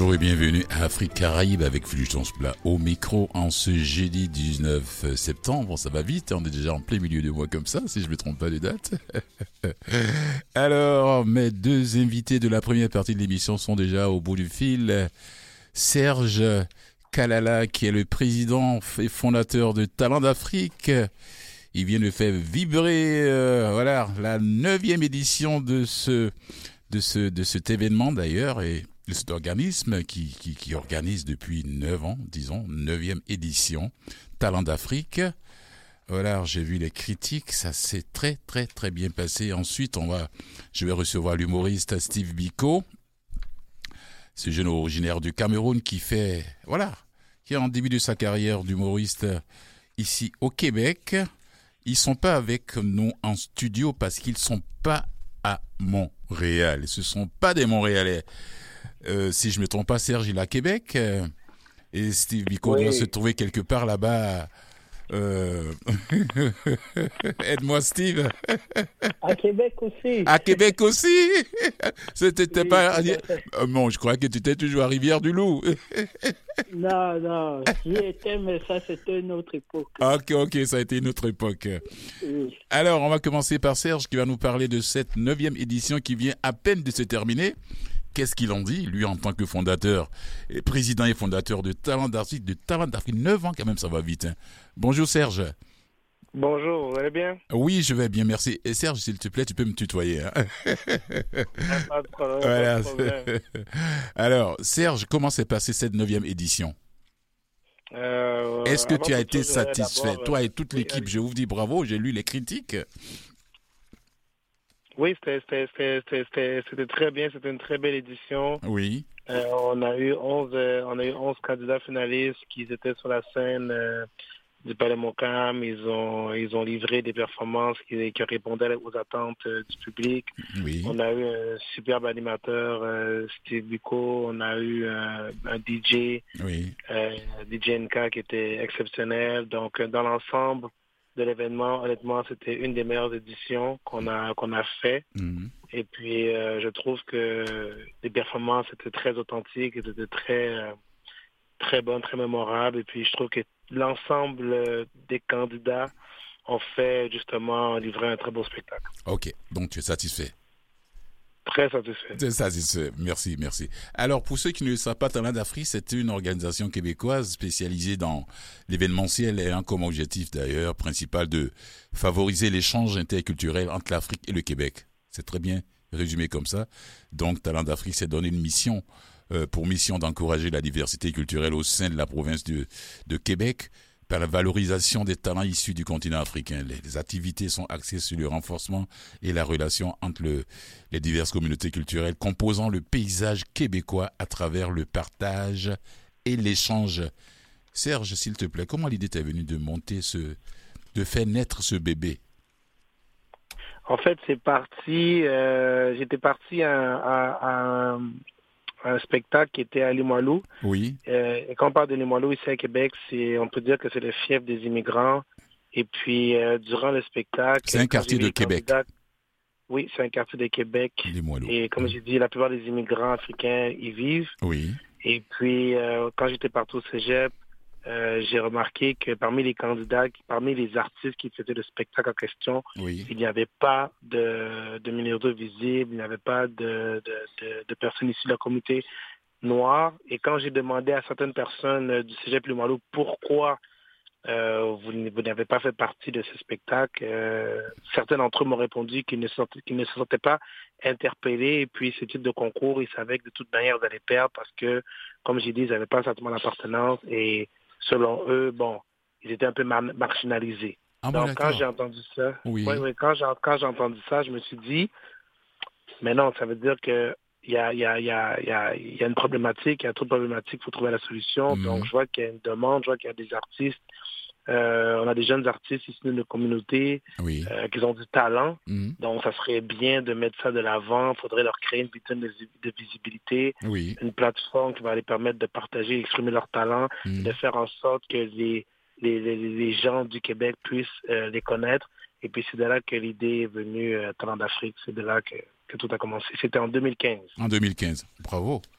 Bonjour et bienvenue à Afrique Caraïbe avec Fulgence Plat au micro en ce jeudi 19 septembre. Ça va vite, on est déjà en plein milieu du mois comme ça, si je ne me trompe pas de date. Alors, mes deux invités de la première partie de l'émission sont déjà au bout du fil. Serge Kalala, qui est le président et fondateur de Talents d'Afrique. Il vient de faire vibrer la 9e édition de cet événement d'ailleurs, et cet organisme qui organise depuis 9 ans, disons, 9e édition, Talents d'Afrique. Voilà, j'ai vu les critiques, ça s'est très très très bien passé. Ensuite, je vais recevoir l'humoriste Steve Biko, ce jeune originaire du Cameroun qui est en début de sa carrière d'humoriste ici au Québec. Ils sont pas avec nous en studio parce qu'ils sont pas à Montréal. Ce sont pas des Montréalais. Si je me trompe pas, Serge, il est à Québec. Et Steve Biko doit se trouver quelque part là-bas. Aide-moi, Steve. À Québec aussi. À Québec aussi. C'était pas. Non, je crois que tu étais toujours à Rivière-du-Loup. Non, j'y étais, mais ça, c'était une autre époque. Ok, ça a été une autre époque. Oui. Alors, on va commencer par Serge qui va nous parler de cette 9e édition qui vient à peine de se terminer. Qu'est-ce qu'il en dit, lui, en tant que fondateur, président et fondateur de Talents d'Afrique, 9 ans quand même, ça va vite. Hein. Bonjour Serge. Bonjour, vous allez bien? Oui, je vais bien, merci. Et Serge, s'il te plaît, tu peux me tutoyer. Hein. Pas de problème, voilà. pas de problème. Alors, Serge, comment s'est passée cette 9e édition? Est-ce que tu as été satisfait? Toi et toute l'équipe, je vous dis bravo, j'ai lu les critiques. Oui, c'était très bien, c'était une très belle édition. Oui. On a eu 11 candidats finalistes qui étaient sur la scène du Palais Montcalm. Ils ont livré des performances qui répondaient aux attentes du public. Oui. On a eu un superbe animateur, Steve Biko. On a eu un DJ, oui. DJ NK qui était exceptionnel. Donc, dans l'ensemble de l'événement, honnêtement, c'était une des meilleures éditions qu'on a fait. Mm-hmm. Et puis, je trouve que les performances étaient très authentiques, étaient très bonnes, très mémorables. Et puis, je trouve que l'ensemble des candidats ont fait, justement, livrer un très beau spectacle. OK. Donc, tu es satisfait? Très satisfait. Très satisfait. Merci. Alors, pour ceux qui ne le savent pas, Talents d'Afrique, c'est une organisation québécoise spécialisée dans l'événementiel et a comme objectif, d'ailleurs, principal de favoriser l'échange interculturel entre l'Afrique et le Québec. C'est très bien résumé comme ça. Donc, Talents d'Afrique s'est donné une mission, pour mission d'encourager la diversité culturelle au sein de la province de Québec, par la valorisation des talents issus du continent africain. Les activités sont axées sur le renforcement et la relation entre les diverses communautés culturelles composant le paysage québécois à travers le partage et l'échange. Serge, s'il te plaît, comment l'idée t'est venue de faire naître ce bébé? En fait, j'étais parti à un spectacle qui était à Limoilou. Oui. Et quand on parle de Limoilou ici à Québec, on peut dire que c'est le fief des immigrants. Et puis, durant le spectacle... C'est un quartier de Québec. Oui, c'est un quartier de Québec. Limoilou. Et comme j'ai dit, la plupart des immigrants africains y vivent. Oui. Et puis, quand j'étais parti au cégep, j'ai remarqué que parmi les candidats, parmi les artistes qui faisaient le spectacle en question, oui. il n'y avait pas de minorités visibles, il n'y avait pas de personnes issues de la communauté noire. Et quand j'ai demandé à certaines personnes du Cégep Limoilou pourquoi vous n'avez pas fait partie de ce spectacle, certains d'entre eux m'ont répondu qu'ils ne se sentaient pas interpellés. Et puis, ce type de concours, ils savaient que de toute manière, ils allaient perdre parce que, comme j'ai dit, ils n'avaient pas un sentiment d'appartenance et selon eux, ils étaient un peu marginalisés. Donc, quand j'ai entendu ça, quand j'ai entendu ça, je me suis dit, mais non, ça veut dire que il y a une problématique, il y a trop de problématiques, il faut trouver la solution. Donc, je vois qu'il y a une demande, je vois qu'il y a des artistes. On a des jeunes artistes ici de nos communautés qui ont du talent. Donc, ça serait bien de mettre ça de l'avant. Il faudrait leur créer une vitrine de visibilité, une plateforme qui va les permettre de partager, d'exprimer leur talent, de faire en sorte que les gens du Québec puissent les connaître. Et puis, c'est de là que l'idée est venue, Talents d'Afrique. C'est de là que tout a commencé. C'était en 2015. En 2015. Bravo.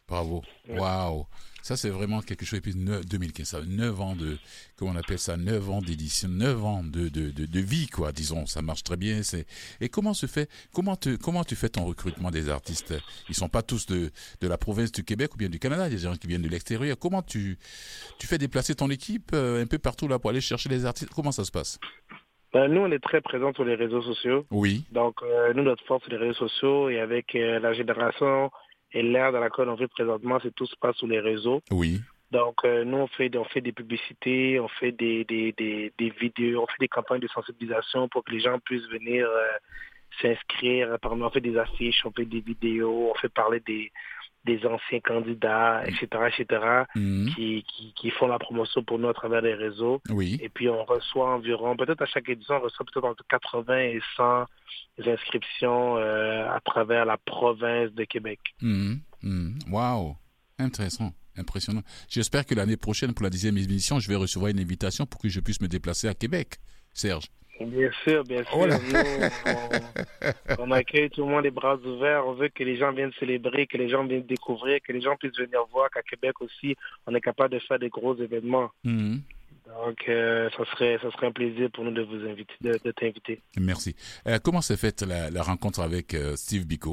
Bravo. Waouh. Ça, c'est vraiment quelque chose. Et puis, 2015, ça, 9 ans de, comment on appelle ça, 9 ans d'édition, 9 ans de vie, quoi, disons. Ça marche très bien. Et comment tu fais ton recrutement des artistes? Ils sont pas tous de la province du Québec ou bien du Canada. Il y a des gens qui viennent de l'extérieur. Comment tu fais déplacer ton équipe un peu partout là pour aller chercher les artistes? Comment ça se passe? Nous, on est très présents sur les réseaux sociaux. Oui. Donc, nous, notre force, c'est les réseaux sociaux. Et avec la génération et l'ère dans laquelle on vit présentement, c'est tout se passe sur les réseaux. Oui. Donc, nous, on fait des publicités, on fait des vidéos, on fait des campagnes de sensibilisation pour que les gens puissent venir s'inscrire. Par exemple, on fait des affiches, on fait des vidéos, on fait parler des anciens candidats, etc., qui font la promotion pour nous à travers les réseaux. Oui. Et puis, on reçoit environ, peut-être à chaque édition, on reçoit peut-être entre 80 et 100 inscriptions à travers la province de Québec. Wow. Intéressant. Impressionnant. J'espère que l'année prochaine, pour la 10e édition, je vais recevoir une invitation pour que je puisse me déplacer à Québec, Serge. Bien sûr, bien sûr. Voilà. Nous, on accueille tout le monde les bras ouverts. On veut que les gens viennent célébrer, que les gens viennent découvrir, que les gens puissent venir voir qu'à Québec aussi, on est capable de faire des gros événements. Donc, ça serait un plaisir pour nous de vous inviter, de t'inviter. Merci. Comment s'est faite la rencontre avec Steve Biko?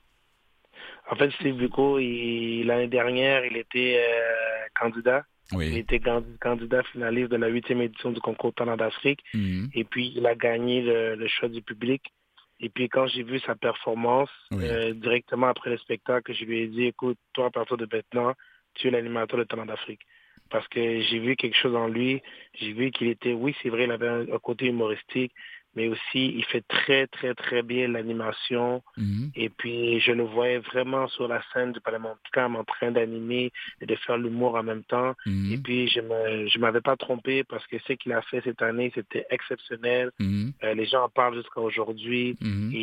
En fait, Steve Biko, l'année dernière, il était candidat. Oui. Il était candidat finaliste de la 8e édition du concours Talent d'Afrique. Et puis, il a gagné le choix du public. Et puis, quand j'ai vu sa performance, directement après le spectacle, je lui ai dit, écoute, toi, à partir de maintenant, tu es l'animateur de Talent d'Afrique. Parce que j'ai vu quelque chose en lui. J'ai vu qu'il était, oui, c'est vrai, il avait un côté humoristique, mais aussi, il fait très, très, très bien l'animation. Et puis, je le voyais vraiment sur la scène du Parlement en train d'animer et de faire l'humour en même temps. Et puis, je m'avais pas trompé parce que ce qu'il a fait cette année, c'était exceptionnel. Les gens en parlent jusqu'à aujourd'hui.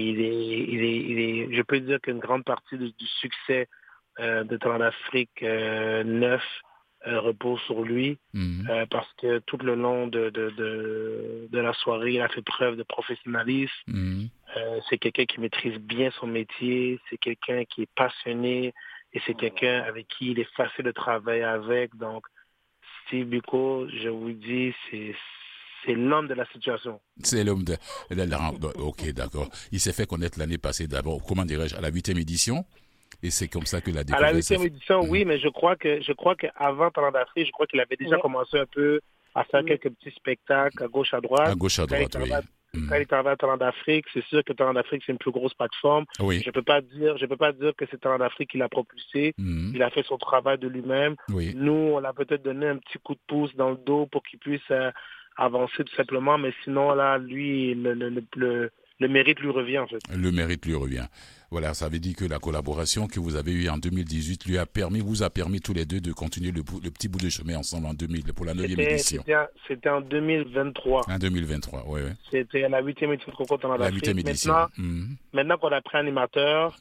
Je peux dire qu'une grande partie du succès de Talent d'Afrique 9 repose sur lui parce que tout le long de la soirée, il a fait preuve de professionnalisme. C'est quelqu'un qui maîtrise bien son métier, c'est quelqu'un qui est passionné et c'est quelqu'un avec qui il est facile de travailler avec. Donc, Steve Biko, je vous dis, c'est l'homme de la situation. C'est l'homme de la... Ok, d'accord. Il s'est fait connaître l'année passée d'abord, comment dirais-je, à la 8e édition. Et c'est comme ça que la découverte... À la 8e édition, oui, mais je crois qu'avant Talent d'Afrique, je crois qu'il avait déjà commencé un peu à faire quelques petits spectacles à gauche, à droite. À gauche, à droite, oui. Quand il est arrivé à Talent d'Afrique, c'est sûr que Talent d'Afrique, c'est une plus grosse plateforme. Oui. Je peux pas dire que c'est Talent d'Afrique qui l'a propulsé. Il a fait son travail de lui-même. Oui. Nous, on l'a peut-être donné un petit coup de pouce dans le dos pour qu'il puisse avancer tout simplement. Mais sinon, là, lui, le mérite lui revient, en fait. Le mérite lui revient. Voilà, ça veut dire que la collaboration que vous avez eue en 2018 vous a permis tous les deux de continuer le petit bout de chemin ensemble pour la 9e édition. C'était en 2023. En 2023, oui. C'était à la 8e édition de concours Talent d'Afrique. La 8e édition. Maintenant qu'on a pris animateur,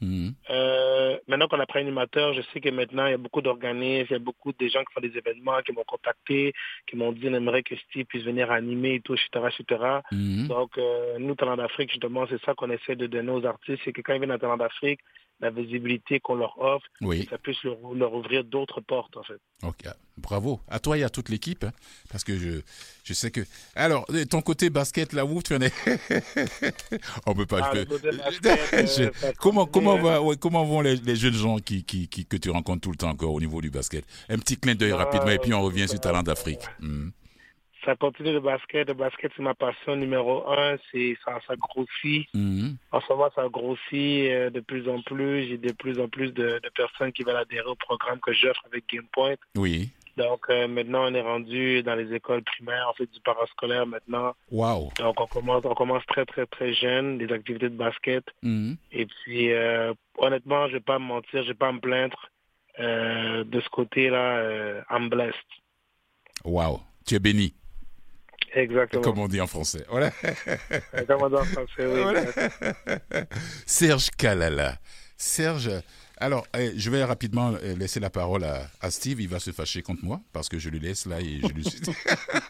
je sais que maintenant, il y a beaucoup d'organismes, il y a beaucoup de gens qui font des événements, qui m'ont contacté, qui m'ont dit, on aimerait que Steve puisse venir animer et tout, etc. Donc, nous, Talent d'Afrique, justement, c'est ça qu'on essaie de donner aux artistes, c'est que quand ils viennent à Talent d'Afrique, la visibilité qu'on leur offre, ça puisse leur ouvrir d'autres portes, en fait. Ok, bravo. À toi et à toute l'équipe, hein, parce que je sais que... Alors, ton côté basket, là, où tu en es? On peut pas... Comment vont les jeunes gens que tu rencontres tout le temps encore au niveau du basket? Un petit clin d'œil rapidement et puis on revient sur Talent d'Afrique. Ça continue le basket. Le basket, c'est ma passion numéro 1. Ça grossit. En ce moment, ça grossit de plus en plus. J'ai de plus en plus de personnes qui veulent adhérer au programme que j'offre avec GamePoint. Oui. Donc, maintenant, on est rendu dans les écoles primaires. On fait du parascolaire maintenant. Wow. Donc, on commence très, très, très jeune, des activités de basket. Et puis, honnêtement, je ne vais pas me mentir, je ne vais pas me plaindre. De ce côté-là, I'm blessed. Wow. Tu es béni. Exactement. Comme on dit en français. Voilà. Comme on dit en français, oui. Voilà. Serge Kalala. Serge, alors, je vais rapidement laisser la parole à Steve. Il va se fâcher contre moi parce que je lui laisse là et je lui suis...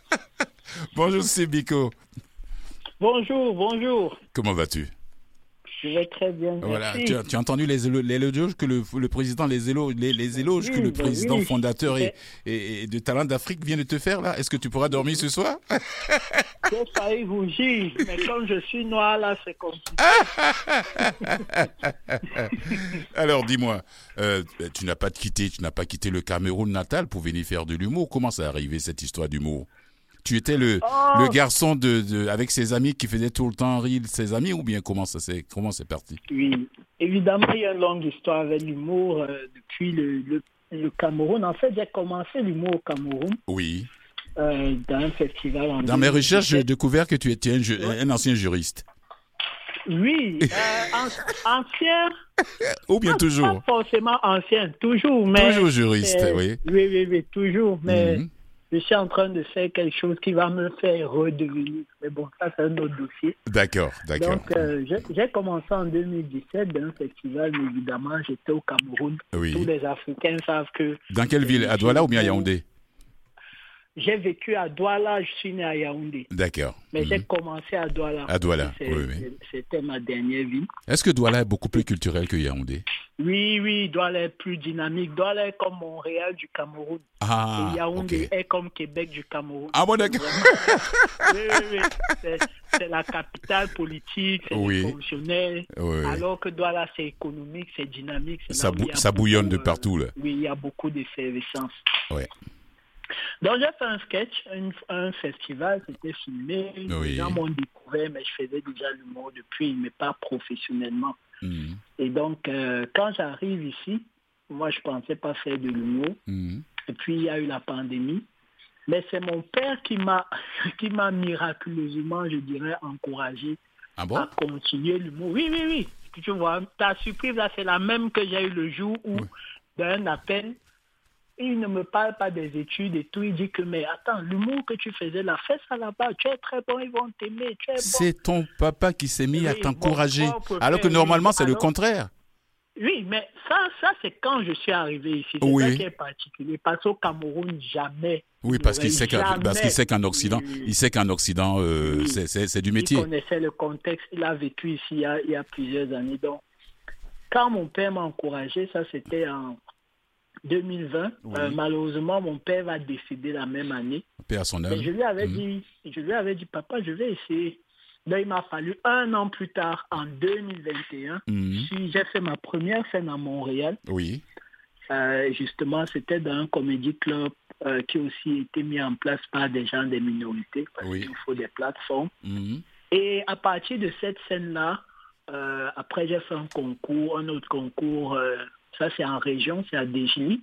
Bonjour, Steve Biko. Bonjour. Comment vas-tu? Je vais très bien. Voilà, Merci. tu as entendu les éloges que le président, les éloges que le président fondateur et de Talent d'Afrique vient de te faire là. Est-ce que tu pourras dormir ce soir? J'ai failli rougir, mais comme je suis noir là, c'est compliqué. Alors dis-moi, tu n'as pas quitté le Cameroun natal pour venir faire de l'humour. Comment ça arrivé cette histoire d'humour? Tu étais le garçon avec ses amis qui faisait tout le temps rire ses amis, ou bien comment c'est parti? Oui, évidemment, il y a une longue histoire avec l'humour depuis le Cameroun. En fait, j'ai commencé l'humour au Cameroun. Oui. Dans un festival en Dans mes recherches, j'ai découvert que tu étais un ancien juriste. Oui, ancien. Ou bien toujours? Pas forcément ancien, toujours. Mais toujours juriste, oui. Oui, toujours. Mais je suis en train de faire quelque chose qui va me faire redevenir. Mais bon, ça, c'est un autre dossier. D'accord. Donc, j'ai commencé en 2017 dans un festival, mais évidemment, j'étais au Cameroun. Oui. Tous les Africains savent que... Dans quelle ville? À Douala ou bien à Yaoundé? J'ai vécu à Douala, je suis né à Yaoundé. D'accord. Mais j'ai commencé à Douala. À Douala, oui. C'était ma dernière vie. Est-ce que Douala est beaucoup plus culturel que Yaoundé? Oui, Douala est plus dynamique. Douala est comme Montréal du Cameroun. Ah, et Yaoundé ok. est comme Québec du Cameroun. Ah bon, d'accord. Oui. C'est la capitale politique, c'est les fonctionnaires. Oui. Alors que Douala, c'est économique, c'est dynamique. Ça bouillonne de partout, là. Oui, il y a beaucoup d'effervescence. Oui. Donc, j'ai fait un sketch, un festival, c'était filmé. Les gens m'ont découvert, mais je faisais déjà l'humour depuis, mais pas professionnellement. Et donc, quand j'arrive ici, moi, je ne pensais pas faire de l'humour. Et puis, il y a eu la pandémie. Mais c'est mon père qui m'a miraculeusement, je dirais, encouragé à continuer l'humour. Oui. Tu vois, ta surprise, là, c'est la même que j'ai eu le jour où, d'un appel, il ne me parle pas des études et tout. Il dit que, mais attends, l'humour que tu faisais là, fais ça là-bas. Tu es très bon, ils vont t'aimer. Tu es bon. C'est ton papa qui s'est mis à t'encourager. Alors que normalement, c'est le contraire. Oui, mais ça c'est quand je suis arrivé ici. C'est ça qui est particulier. Parce qu'au Cameroun, jamais. Oui, parce qu'il sait qu'en Occident, c'est du métier. Il connaissait le contexte. Il a vécu ici il y a plusieurs années. Donc, quand mon père m'a encouragé, ça c'était en 2020. Malheureusement, mon père va décéder la même année. Père à son œuvre. Je lui avais dit, papa, je vais essayer. Là, il m'a fallu 1 an plus tard, en 2021. J'ai fait ma première scène à Montréal. Oui. Justement, c'était dans un comédie club qui aussi été mis en place par des gens des minorités, parce qu'il faut des plateformes. Et à partir de cette scène-là, après j'ai fait un autre concours, ça c'est en région, c'est à Dégily,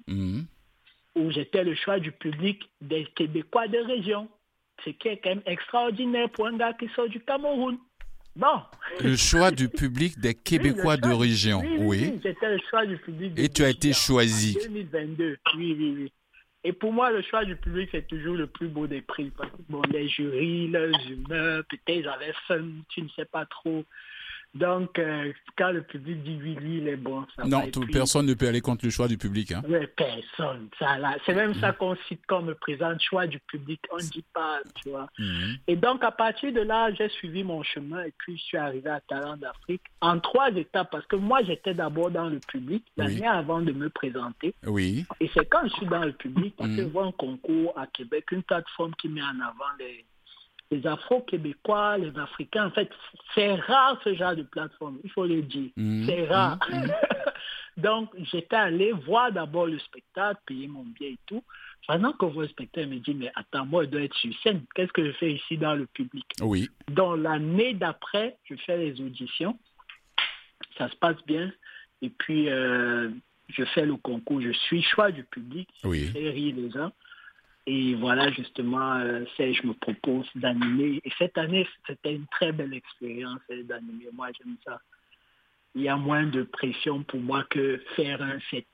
où j'étais le choix du public des Québécois de région. Ce qui est quand même extraordinaire pour un gars qui sort du Cameroun. Bon. Le choix du public des Québécois de région. Oui. J'étais le choix du public. Et tu as été choisi. En 2022. Oui. Et pour moi, le choix du public, c'est toujours le plus beau des prix. Parce que, bon, les jurys, leurs humeurs, peut-être ils avaient faim, tu ne sais pas trop. Donc, quand le public dit oui, il est bon. Personne ne peut aller contre le choix du public. Hein? Oui, personne. C'est même ça qu'on cite comme présente, choix du public. On ne dit pas, tu vois. Et donc, à partir de là, j'ai suivi mon chemin et puis je suis arrivé à Talent d'Afrique en 3 étapes. Parce que moi, j'étais d'abord dans le public l'année avant de me présenter. Oui. Et c'est quand je suis dans le public, parce que je vois un concours à Québec, une plateforme qui met en avant les Afro-Québécois, les Africains. En fait, c'est rare ce genre de plateforme, il faut le dire. C'est rare. Donc, j'étais allé voir d'abord le spectacle, payer mon billet et tout. Pendant que le spectacle me dit, mais attends, moi, je dois être sur scène. Qu'est-ce que je fais ici dans le public? Oui. Donc, l'année d'après, je fais les auditions. Ça se passe bien. Et puis, je fais le concours. Je suis choix du public. Oui. Je fais rire les gens. Et voilà, justement, je me propose d'animer. Et cette année, c'était une très belle expérience d'animer. Moi, j'aime ça. Il y a moins de pression pour moi que faire un set.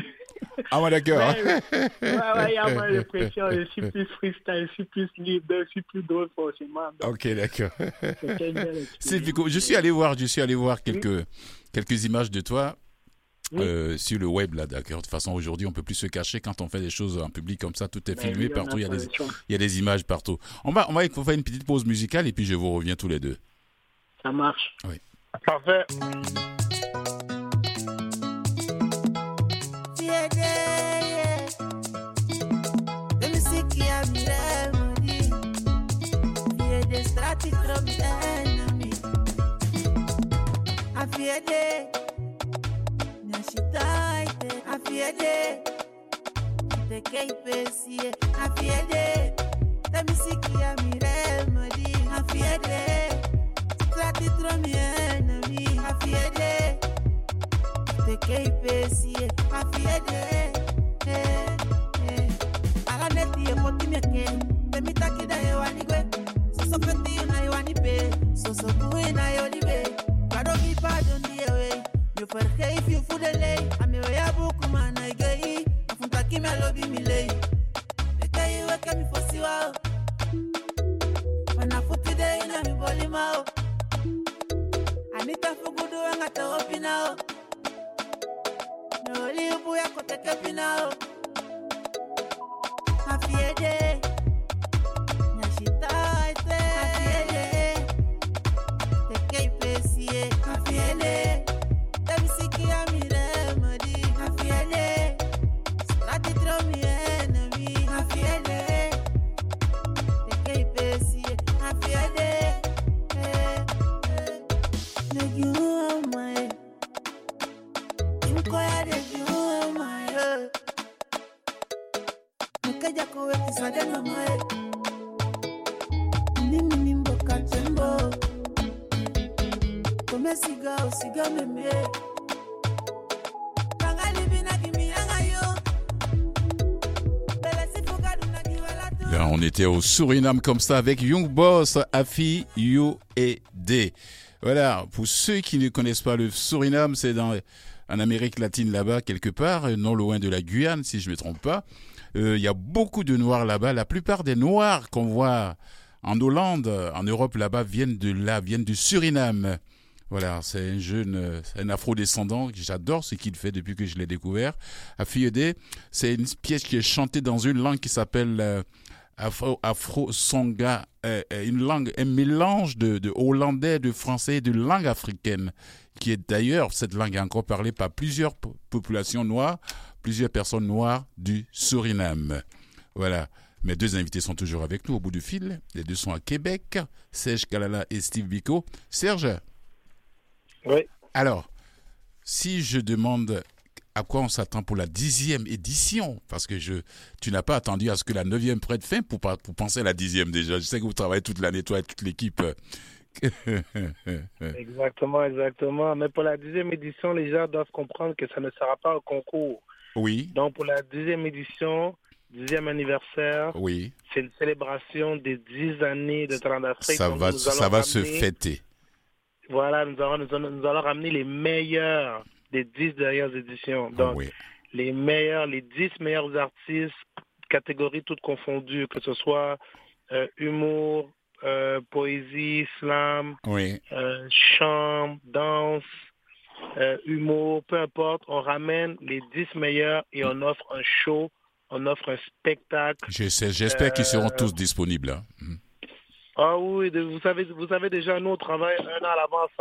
Ah ouais, d'accord. Il y a moins de pression. Je suis plus freestyle, je suis plus libre, je suis plus drôle forcément. Donc, ok, d'accord. C'était une belle expérience. C'est Fico. Je suis allé voir quelques images de toi. Sur le web là, d'accord. De toute façon, aujourd'hui, on peut plus se cacher quand on fait des choses en public comme ça. Tout est filmé partout. Il y a des images partout. On va faire une petite pause musicale et puis je vous reviens tous les deux. Ça marche. Oui. Parfait. Là, on était au Suriname comme ça avec Young Boss, Afi, You et D. Voilà, pour ceux qui ne connaissent pas le Suriname, c'est en Amérique latine là-bas, quelque part, non loin de la Guyane, si je ne me trompe pas. Il y a beaucoup de Noirs là-bas. La plupart des Noirs qu'on voit en Hollande, en Europe là-bas, viennent du Suriname. Voilà, c'est un afro-descendant. J'adore ce qu'il fait depuis que je l'ai découvert. Afiedé, c'est une pièce qui est chantée dans une langue qui s'appelle Afro-Songa, un mélange de hollandais, de français et de langue africaine, qui est d'ailleurs, cette langue est encore parlée par plusieurs populations noires, plusieurs personnes noires du Suriname. Voilà. Mes deux invités sont toujours avec nous au bout du fil. Les deux sont à Québec, Serge Kalala et Steve Biko. Serge? Oui. Alors, si je demande à quoi on s'attend pour la 10e édition, parce que tu n'as pas attendu à ce que la 9e prenne fin pour penser à la 10e déjà. Je sais que vous travaillez toute l'année, toi et toute l'équipe. Exactement. Mais pour la 10e édition, les gens doivent comprendre que ça ne sera pas un concours. Oui. Donc pour la 10e édition, 10e anniversaire, oui, c'est une célébration des 10 années de Talents d'Afrique. Ça va se fêter. Voilà, nous allons ramener les meilleurs des 10 dernières éditions. Donc, les 10 meilleurs artistes, catégories toutes confondues, que ce soit humour, poésie, slam, chant, danse, humour, peu importe. On ramène les 10 meilleurs et on offre un show, on offre un spectacle. J'espère qu'ils seront tous disponibles. Hein. Ah oui, vous savez déjà, nous on travaille un an à l'avance.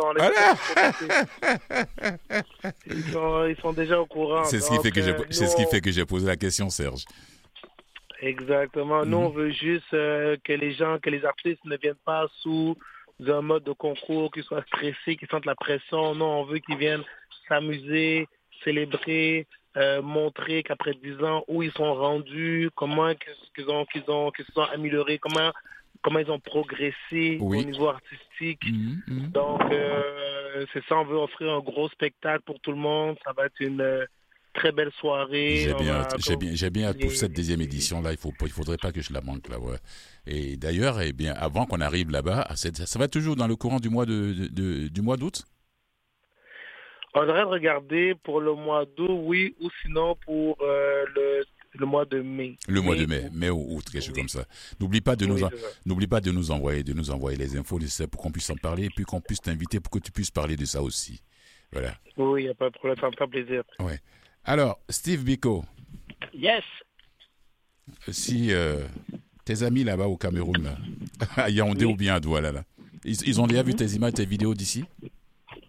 Ils sont déjà au courant. C'est ce qui fait que j'ai posé la question, Serge. Exactement. Nous, on veut juste que les artistes ne viennent pas sous un mode de concours, qu'ils soient stressés, qu'ils sentent la pression. Non, on veut qu'ils viennent s'amuser, célébrer, montrer qu'après 10 ans, où ils sont rendus, comment qu'ils se sont améliorés, comment ils ont progressé au niveau artistique. Donc, c'est ça, on veut offrir un gros spectacle pour tout le monde. Ça va être une très belle soirée. J'ai bien hâte pour cette 10e édition-là. Il faudrait pas que je la manque, là, ouais. Et d'ailleurs, avant qu'on arrive là-bas, ça va toujours dans le courant du mois d'août? On devrait regarder pour le mois d'août, oui, ou sinon pour le mois de mai. Le mois de mai ou août, quelque chose comme ça. N'oublie pas de nous envoyer les infos nécessaires pour qu'on puisse en parler et puis qu'on puisse t'inviter pour que tu puisses parler de ça aussi. Voilà. Oui, il n'y a pas de problème, ça me fait plaisir. Ouais. Alors, Steve Biko. Yes. Si tes amis là-bas au Cameroun, là, à Yaoundé ou bien à Douala, là, ils ont déjà vu tes images, tes vidéos d'ici?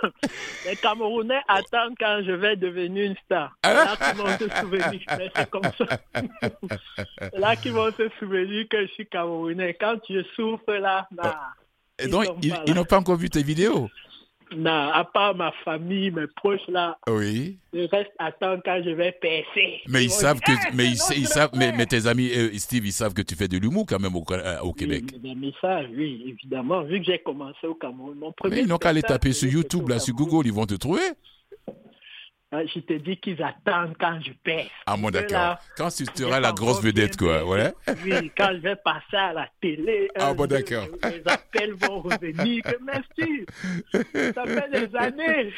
Les Camerounais attendent quand je vais devenir une star. C'est là qu'ils vont se souvenir. Mais c'est comme ça. C'est là qu'ils vont se souvenir que je suis Camerounais. Quand je souffre là, et donc, ils n'ont pas encore vu tes vidéos? Non, à part ma famille, mes proches là. Oui. Je reste attendre quand je vais percer. Mais ils savent mais tes amis, Steve, ils savent que tu fais de l'humour quand même au Québec. Mais ça, oui, évidemment. Vu que j'ai commencé au Cameroun, mais ils n'ont qu'à aller taper sur YouTube, là, sur Google, ils vont te trouver. Je te dis qu'ils attendent quand je perce. Ah bon, d'accord. Là, quand tu seras la grosse vedette, quoi, ouais. Oui, quand je vais passer à la télé. Ah bon, d'accord. Les appels vont revenir. Merci. Ça fait des années.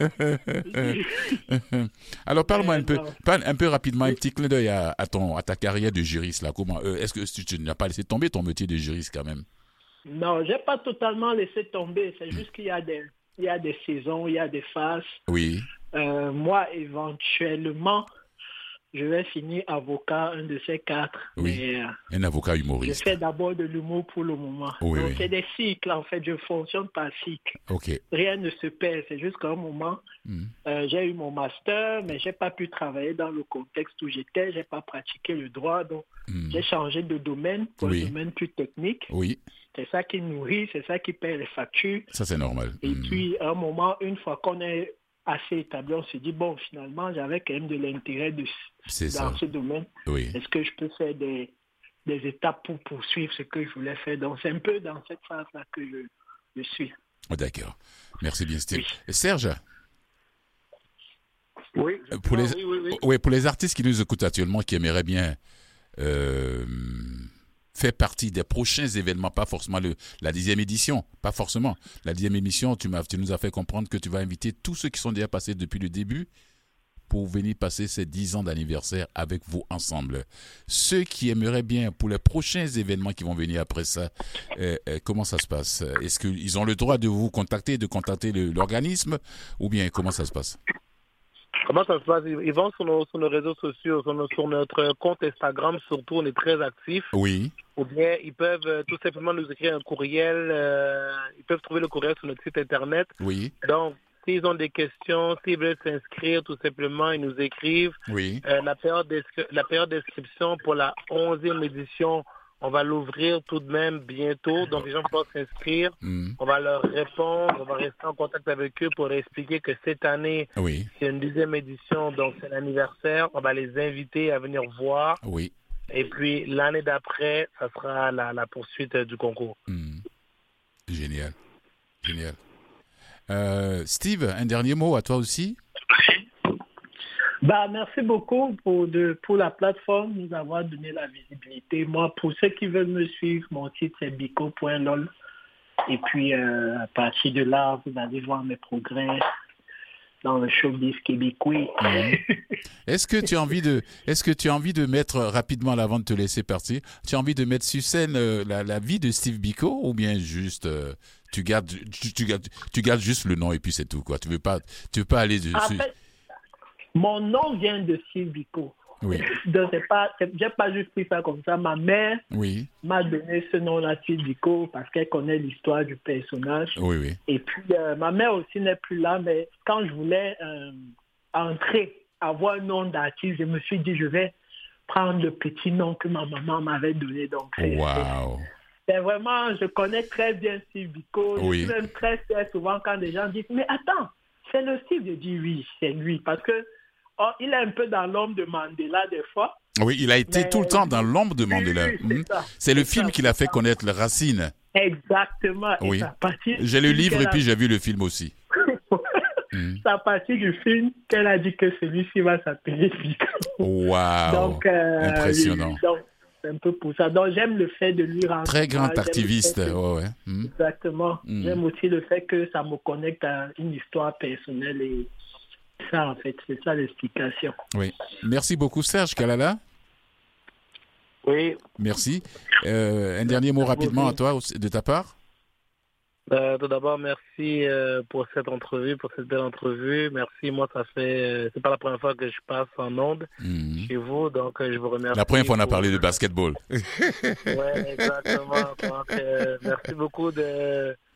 Alors, parle-moi un peu rapidement, un petit clin d'œil à ta carrière de juriste, là. Comment, est-ce que tu n'as pas laissé tomber ton métier de juriste, quand même? Non, j'ai pas totalement laissé tomber. C'est juste qu'il y a des saisons, il y a des phases. Oui. Moi, éventuellement, je vais finir avocat, un de ces 4. Oui, mais, un avocat humoriste. Je fais d'abord de l'humour pour le moment. Oui, donc, oui. c'est des cycles, en fait. Je fonctionne par cycle. Okay. Rien ne se perd. C'est juste qu'à un moment, j'ai eu mon master, mais je n'ai pas pu travailler dans le contexte où j'étais. Je n'ai pas pratiqué le droit. Donc, j'ai changé de domaine pour un domaine plus technique. Oui. C'est ça qui nourrit, c'est ça qui paie les factures. Ça, c'est normal. Et puis, à un moment, une fois qu'on est assez établi, on se dit, bon, finalement, j'avais quand même de l'intérêt dans ce domaine. Oui. Est-ce que je peux faire des étapes pour poursuivre ce que je voulais faire? Donc, c'est un peu dans cette phase-là que je suis. Oh, d'accord. Merci bien, Steve. Oui. Serge? Oui. Pour les artistes qui nous écoutent actuellement, qui aimeraient bien faire partie des prochains événements, pas forcément la 10e édition, pas forcément. La 10e émission, tu nous as fait comprendre que tu vas inviter tous ceux qui sont déjà passés depuis le début pour venir passer ces 10 ans d'anniversaire avec vous ensemble. Ceux qui aimeraient bien, pour les prochains événements qui vont venir après ça, comment ça se passe? Est-ce qu'ils ont le droit de vous contacter, de contacter l'organisme, ou bien comment ça se passe? Comment ça se passe? Ils vont sur nos réseaux sociaux, sur notre compte Instagram, surtout, on est très actifs. Oui. Ou bien ils peuvent tout simplement nous écrire un courriel. Ils peuvent trouver le courriel sur notre site internet. Oui. Donc, s'ils ont des questions, s'ils veulent s'inscrire, tout simplement, ils nous écrivent. Oui. La période d'inscription pour la 11e édition, on va l'ouvrir tout de même bientôt. Donc, les gens peuvent s'inscrire. On va leur répondre. On va rester en contact avec eux pour leur expliquer que cette année, c'est une 10e édition, donc c'est l'anniversaire. On va les inviter à venir voir. Oui. Et puis, l'année d'après, ça sera la poursuite du concours. Génial. Génial. Steve, un dernier mot à toi aussi? Merci beaucoup pour la plateforme, nous avoir donné la visibilité. Moi, pour ceux qui veulent me suivre, mon site c'est bico.lol. Et puis, à partir de là, vous allez voir mes progrès dans le showbiz québécois. Est-ce que tu as envie de mettre rapidement, avant de te laisser partir, tu as envie de mettre sur scène la vie de Steve Biko, ou bien juste tu gardes juste le nom et puis c'est tout, quoi. Tu veux pas aller dessus. En fait, mon nom vient de Steve Biko. Oui. Donc, j'ai pas juste pris ça comme ça. Ma mère m'a donné ce nom-là, Steve Biko, parce qu'elle connaît l'histoire du personnage. Oui, oui. Et puis, ma mère aussi n'est plus là, mais quand je voulais avoir un nom d'artiste, je me suis dit, je vais prendre le petit nom que ma maman m'avait donné. Donc, c'est vraiment, je connais très bien Steve Biko. Je suis même très souvent quand des gens disent, mais attends, c'est le Steve. Je dis oui, c'est lui, parce que il est un peu dans l'ombre de Mandela des fois. Oui, il a été tout le temps dans l'ombre de Mandela. C'est le film qui l'a fait connaître, le Racine. Exactement. Oui. Et j'ai le livre et puis j'ai vu le film aussi. C'est à partir du film qu'elle a dit que celui-ci va s'appeler Biko. Wow. Donc, impressionnant. Donc, c'est un peu pour ça. Donc, j'aime le fait de lui rendre. Très grand activiste. Exactement. J'aime aussi le fait que ça me connecte à une histoire personnelle et ça, en fait, c'est ça l'explication. Oui. Merci beaucoup, Serge Kalala. Oui. Merci. Un dernier mot rapidement à toi, de ta part? Tout d'abord, merci pour cette entrevue, pour cette belle entrevue. Merci. Moi, c'est pas la première fois que je passe en ondes chez vous, donc je vous remercie. La première fois, on a parlé de basketball. Oui, exactement. Donc, merci beaucoup de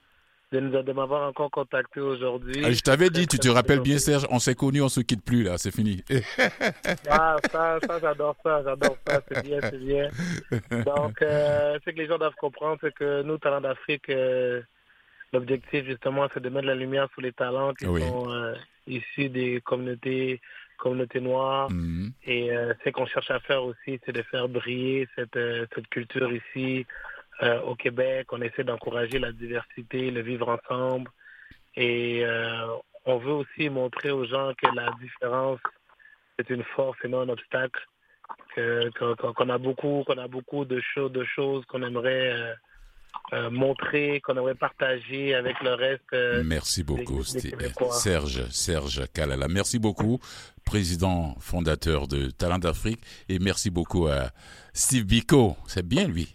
de m'avoir encore contacté aujourd'hui. Je t'avais dit, tu te rappelles bien, Serge, on s'est connus, on se quitte plus, là, c'est fini. Ça, j'adore ça, c'est bien. Donc, ce que les gens doivent comprendre, c'est que nous, Talents d'Afrique, l'objectif, justement, c'est de mettre la lumière sur les talents qui sont issus des communautés noires. Mm-hmm. Et ce qu'on cherche à faire aussi, c'est de faire briller cette culture ici, au Québec. On essaie d'encourager la diversité, le vivre ensemble. Et on veut aussi montrer aux gens que la différence, c'est une force et non un obstacle. Qu'on a beaucoup de choses qu'on aimerait montrer, qu'on aimerait partager avec le reste. Merci beaucoup, Serge Kalala. Merci beaucoup, président fondateur de Talents d'Afrique, et merci beaucoup à Steve Biko. C'est bien lui.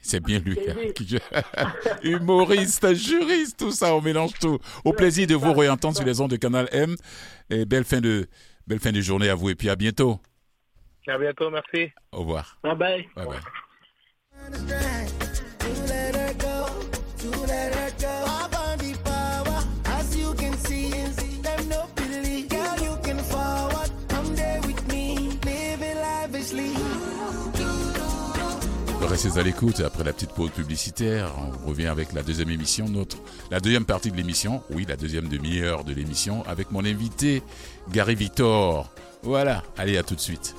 Humoriste, juriste, tout ça, on mélange tout. Au plaisir de vous réentendre sur les ondes de Canal M. Et belle fin de journée à vous, et puis à bientôt. À bientôt, merci. Au revoir. Bye bye. Bye bye. Restez à l'écoute. Après la petite pause publicitaire, on revient avec la deuxième émission, la deuxième partie de l'émission, la deuxième demi-heure de l'émission, avec mon invité Gary Victor. Voilà, allez, à tout de suite.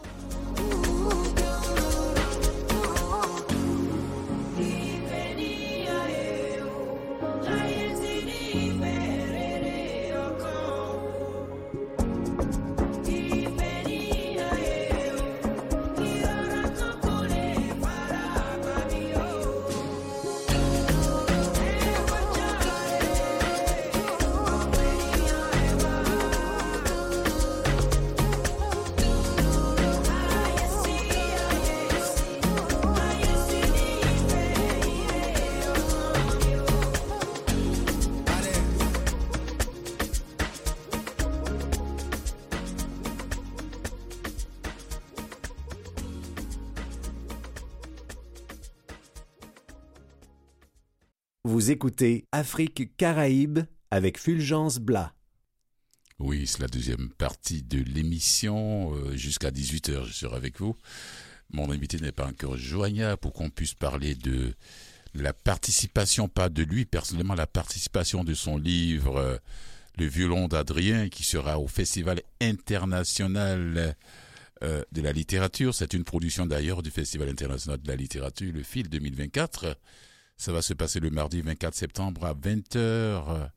Vous écoutez Afrique Caraïbes avec Fulgence Blas. Oui, c'est la deuxième partie de l'émission. Jusqu'à 18h, je serai avec vous. Mon invité n'est pas encore joignable pour qu'on puisse parler de la participation, pas de lui personnellement, la participation de son livre Le violon d'Adrien, qui sera au Festival international de la littérature. C'est une production d'ailleurs du Festival international de la littérature, le FIL 2024. Ça va se passer le mardi 24 septembre à 20h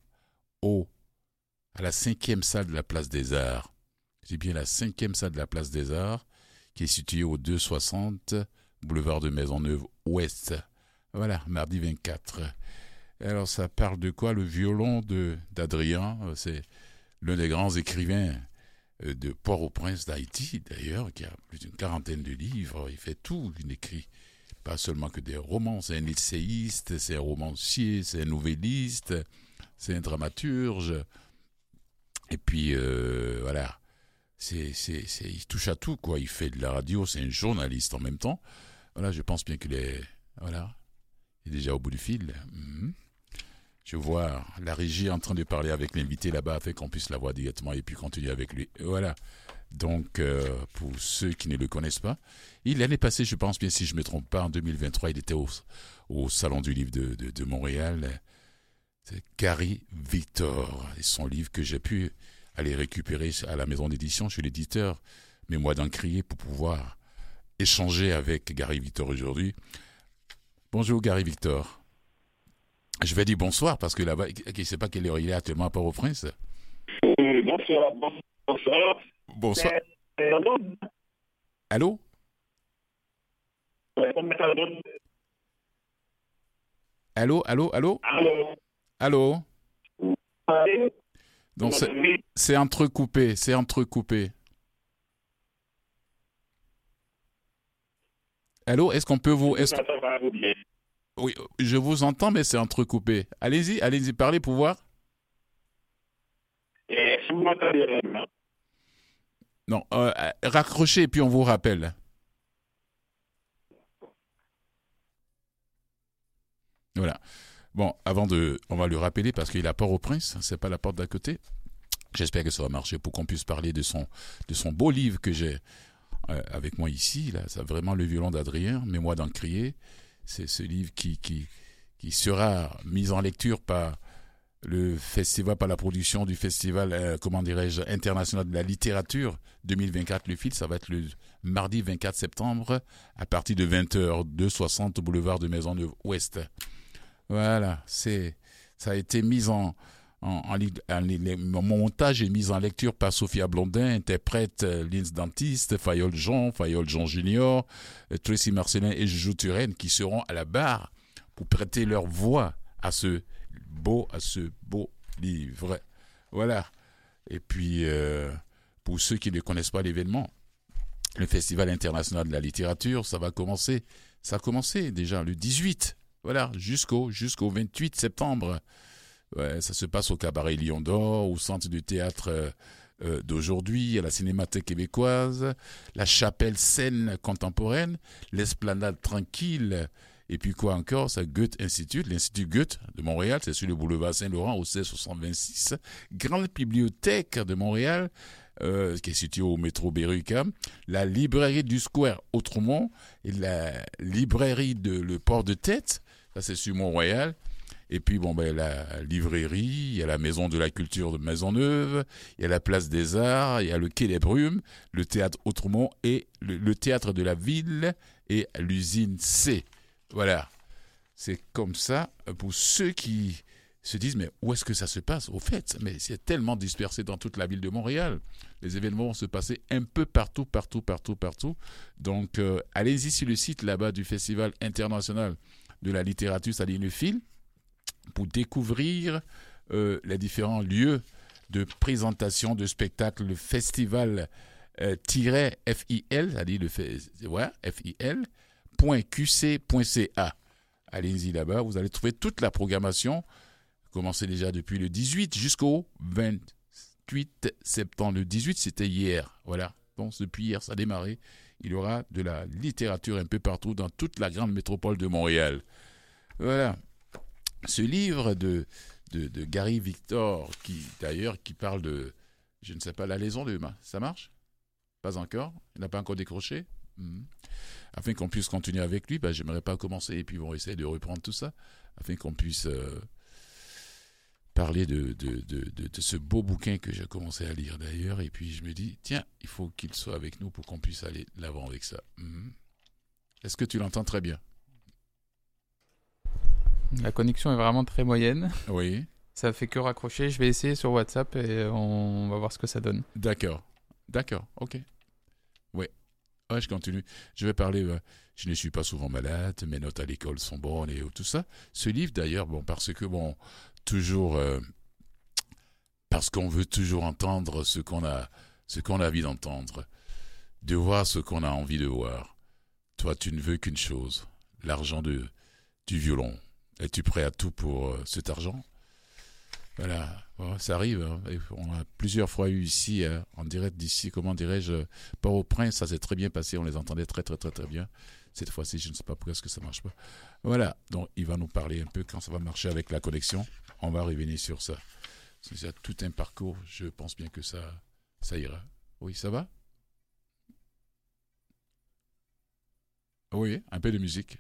à la 5e salle de la Place des Arts. C'est bien la 5e salle de la Place des Arts, qui est située au 260 boulevard de Maisonneuve Ouest. Voilà, mardi 24. Alors ça parle de quoi? Le violon d'Adrien, c'est l'un des grands écrivains de Port-au-Prince d'Haïti, d'ailleurs, qui a plus d'une 40aine de livres. Il fait tout, il écrit. Pas seulement que des romans, c'est un essayiste, c'est un romancier, c'est un novelliste, c'est un dramaturge. Et puis, voilà, il touche à tout, quoi. Il fait de la radio, c'est un journaliste en même temps. Voilà, je pense bien qu'il est déjà au bout du fil. Je vois la régie en train de parler avec l'invité là-bas, afin qu'on puisse la voir directement et puis continuer avec lui. Voilà. Donc, pour ceux qui ne le connaissent pas, l'année passée, je pense bien, si je ne me trompe pas, en 2023, il était au Salon du Livre de Montréal. C'est Gary Victor. Et son livre que j'ai pu aller récupérer à la maison d'édition, chez l'éditeur Mémoire d'Encrier, pour pouvoir échanger avec Gary Victor aujourd'hui. Bonjour Gary Victor. Je vais dire bonsoir parce que là-bas, je ne sais pas quelle heure il est actuellement à Port-au-Prince. Bonsoir. Bonsoir. Allô? Allô? Donc c'est entrecoupé. Allô, est-ce qu'on peut vous... Oui, je vous entends, mais c'est entrecoupé. Allez-y, parlez pour voir. Si vous m'entendez, non, raccrochez et puis on vous rappelle. Voilà. Bon, on va le rappeler parce qu'il est à Port-au-Prince, c'est pas la porte d'à côté. J'espère que ça va marcher pour qu'on puisse parler de son beau livre que j'ai avec moi ici. Là, c'est vraiment Le violon d'Adrien, Mémoire d'Encrier. C'est ce livre qui sera mis en lecture par le festival, par la production du festival, international de la littérature 2024, le FIL. Ça va être le mardi 24 septembre à partir de 20h, 260 boulevard de Maisonneuve-Ouest. Voilà, ça a été mis mon montage est mis en lecture par Sophia Blondin, interprète Linz Dentiste, Fayol Jean Junior, Tracy Marcelin et Joujou Turenne qui seront à la barre pour prêter leur voix à ce beau livre. Voilà. Et puis, pour ceux qui ne connaissent pas l'événement, le Festival international de la littérature, ça a commencé déjà le 18, voilà, jusqu'au 28 septembre. Ouais, ça se passe au Cabaret Lion d'Or, au Centre du théâtre d'aujourd'hui, à la Cinémathèque québécoise, la Chapelle Scène contemporaine, l'Esplanade Tranquille, et puis quoi encore, ça Goethe Institut, l'Institut Goethe de Montréal, c'est sur le boulevard Saint-Laurent au 1626, Grande Bibliothèque de Montréal, qui est située au métro Berry-UQAM, la librairie du Square Outremont et la librairie de Le Port de Tête, ça c'est sur Mont-Royal. Et puis, la librairie, il y a la Maison de la Culture de Maisonneuve, il y a la Place des Arts, il y a le Quai des Brumes, le Théâtre Outremont et le Théâtre de la Ville et l'usine C. Voilà. C'est comme ça pour ceux qui se disent, mais où est-ce que ça se passe? Au fait, mais c'est tellement dispersé dans toute la ville de Montréal. Les événements vont se passer un peu partout. Donc, allez-y sur le site là-bas du Festival international de la littérature, c'est-à-dire le FIL, pour découvrir les différents lieux de présentation de spectacles, le festival FIL, c'est-à-dire FIL.qc.ca. Allez-y là-bas, vous allez trouver toute la programmation. Commencez déjà depuis le 18 jusqu'au 28 septembre. Le 18, c'était hier. Voilà. Donc, depuis hier, ça a démarré. Il y aura de la littérature un peu partout dans toute la grande métropole de Montréal. Voilà. Ce livre de Gary Victor, qui parle de, je ne sais pas, la liaison de humain, ça marche? Pas encore? Il n'a pas encore décroché? Afin qu'on puisse continuer avec lui, j'aimerais pas commencer, et puis on va essayer de reprendre tout ça, afin qu'on puisse parler de ce beau bouquin que j'ai commencé à lire d'ailleurs, et puis je me dis, tiens, il faut qu'il soit avec nous pour qu'on puisse aller l'avant avec ça. Est-ce que tu l'entends très bien? La connexion est vraiment très moyenne. Oui. Ça fait que raccrocher. Je vais essayer sur WhatsApp et on va voir ce que ça donne. D'accord, ok. Ouais, je continue. Je vais parler, je ne suis pas souvent malade, mes notes à l'école sont bonnes et tout ça. Ce livre d'ailleurs, parce qu'on veut toujours entendre ce qu'on a envie d'entendre, de voir ce qu'on a envie de voir. Toi, tu ne veux qu'une chose, l'argent du violon. Es-tu prêt à tout pour cet argent? Voilà, ça arrive. Hein. On a plusieurs fois eu ici, en direct d'ici, comment dirais-je, Port-au-Prince, ça s'est très bien passé, on les entendait très très très très bien. Cette fois-ci, je ne sais pas pourquoi est-ce que ça ne marche pas. Voilà, donc il va nous parler un peu quand ça va marcher avec la connexion. On va revenir sur ça. Il y a tout un parcours, je pense bien que ça ira. Oui, ça va? Oui, un peu de musique.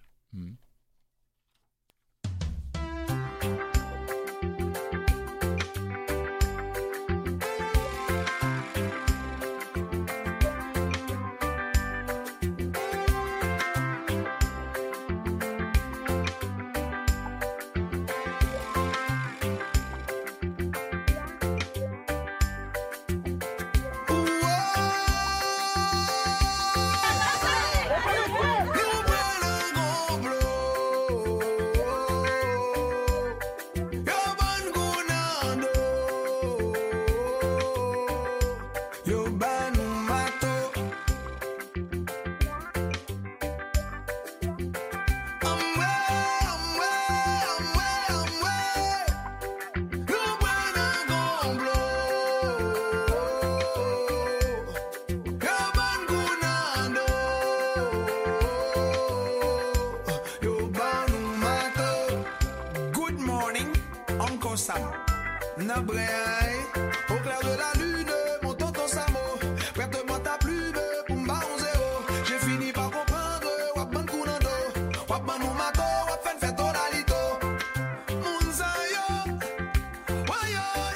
Kossam. Nabré, au clair de la lune, mon tonton Samo. Prête-moi ta plume pour m'barrer zéro. J'ai fini par comprendre, Wapman Kounando. Wapman Moumato, Wapfen fait ton alito. Mounzayo, wayoy.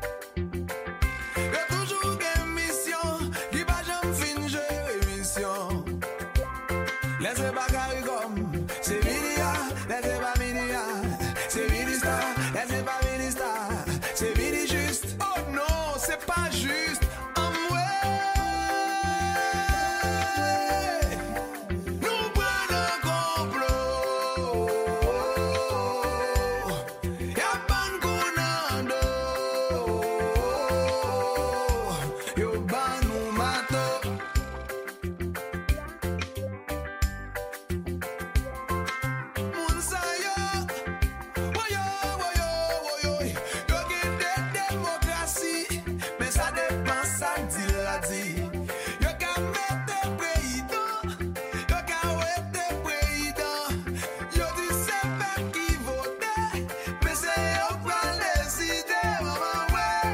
Y'a toujours une mission, qui va jamais finir émission. Laissez bagarre comme, c'est Vidia, laissez pas Vidia, c'est Vidista, laissez pas Vidista, c'est Vidi juste. Oh non, c'est pas juste. Nous prenons un complot. Y'a pas de Kounando. Yo ban nous mato. Mounsayo, woyo, woyo, woyo. Yo gen de démocratie, mais ça dépend ça dit la dit. Yo ka mette président, yo ka wette président. Yo di c'est pas qui vote, mais c'est yo pas décider, maman ouais.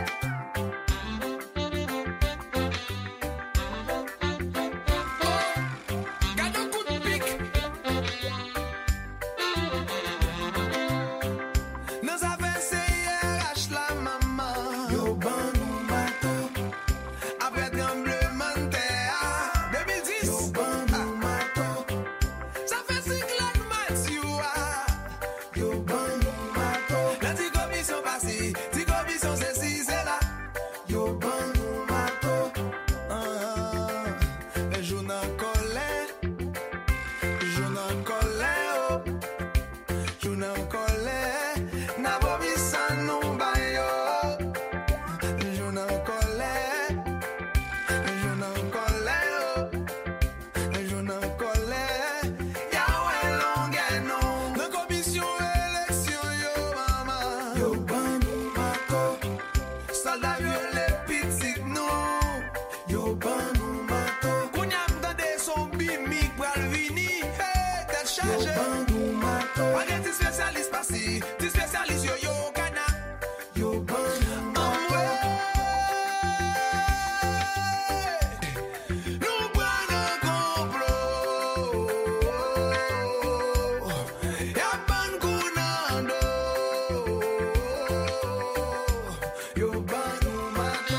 Garde un coup de pic. Nous avons CRH la maman. Yo ban nous mato. Après tremblement de terre 2010. Yo ban nous mato. Ça fait cyclone Mathieu. Yo ban nous mato. La petite commission passée, petite commission ceci, c'est là. Yo ban nous mato. Les journaux colère. Journal colère, oh. Journal colère, n'a pas mis ça non bayo. Journal colère, journal colère, oh. Journal colère, y'a ouais longue non. Dans commission élection yo mama. Yo ban nous mato, soldat violé petit nous. Yo ban nous mato, kounyam tande son bimic pral vini. Hey, tête chargée. Yo ban nous mato, pas de spécialiste passé, des spécialistes yo yo kana. Yo ban nous mato. Nous prenons un complot. Y'a pas de Kounando. Yo ban nous mato.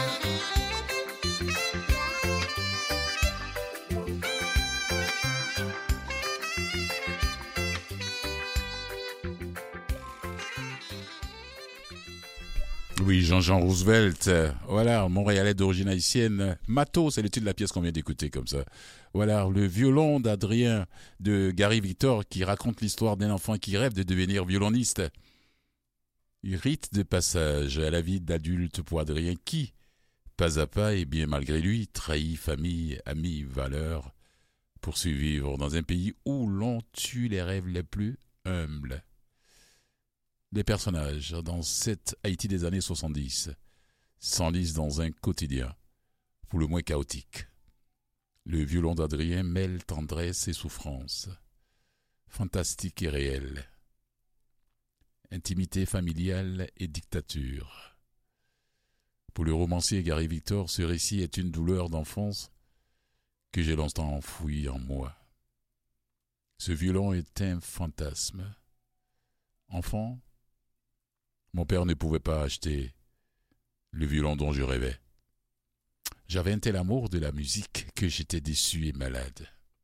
Oui, Jean-Jean Roosevelt, voilà, Montréalais d'origine haïtienne. Mato, c'est le titre de la pièce qu'on vient d'écouter comme ça. Voilà, le violon d'Adrien de Gary Victor qui raconte l'histoire d'un enfant qui rêve de devenir violoniste. Rite de passage à la vie d'adulte pour Adrien qui, pas à pas et bien malgré lui, trahit famille, amis, valeurs pour survivre dans un pays où l'on tue les rêves les plus humbles. Les personnages dans cette Haïti des années 70 s'enlisent dans un quotidien pour le moins chaotique. Le violon d'Adrien mêle tendresse et souffrance, fantastique et réel, intimité familiale et dictature. Pour le romancier Gary Victor, ce récit est une douleur d'enfance que j'ai longtemps enfouie en moi. Ce violon est un fantasme. Enfant, mon père ne pouvait pas acheter le violon dont je rêvais. J'avais un tel amour de la musique que j'étais déçu et malade.